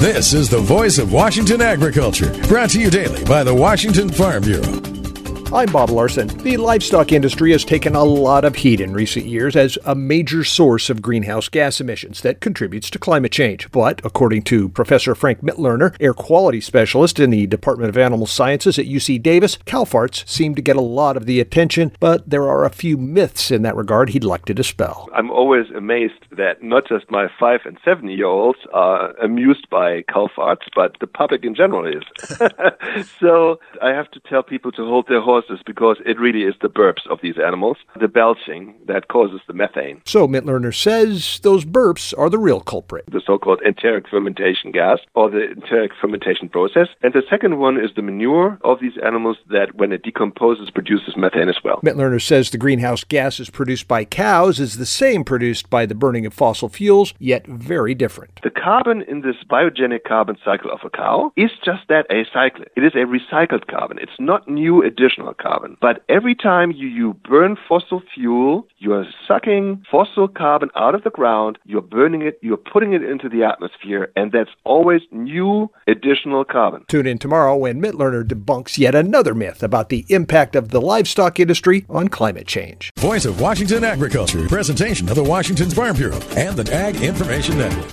This is the voice of Washington agriculture, brought to you daily by the Washington Farm Bureau. I'm Bob Larson. The livestock industry has taken a lot of heat in recent years as a major source of greenhouse gas emissions that contributes to climate change. But according to Professor Frank Mitloehner, air quality specialist in the Department of Animal Sciences at UC Davis, cow farts seem to get a lot of the attention, but there are a few myths in that regard he'd like to dispel. I'm always amazed that not just my 5- and 7-year-olds are amused by cow farts, but the public in general is. So I have to tell people to hold their horses because it really is the burps of these animals, the belching, that causes the methane. So Mitloehner says those burps are the real culprit. The so-called enteric fermentation gas, or the enteric fermentation process. And the second one is the manure of these animals that, when it decomposes, produces methane as well. Mitloehner says the greenhouse gases produced by cows is the same produced by the burning of fossil fuels, yet very different. The carbon in this biogenic carbon cycle of a cow is just that, a cycle. It is a recycled carbon. It's not new additional carbon. But every time you burn fossil fuel, you are sucking fossil carbon out of the ground, you're burning it, you're putting it into the atmosphere, and that's always new additional carbon. Tune in tomorrow when Mitloehner debunks yet another myth about the impact of the livestock industry on climate change. Voice of Washington agriculture, presentation of the Washington Farm Bureau and the Ag Information Network.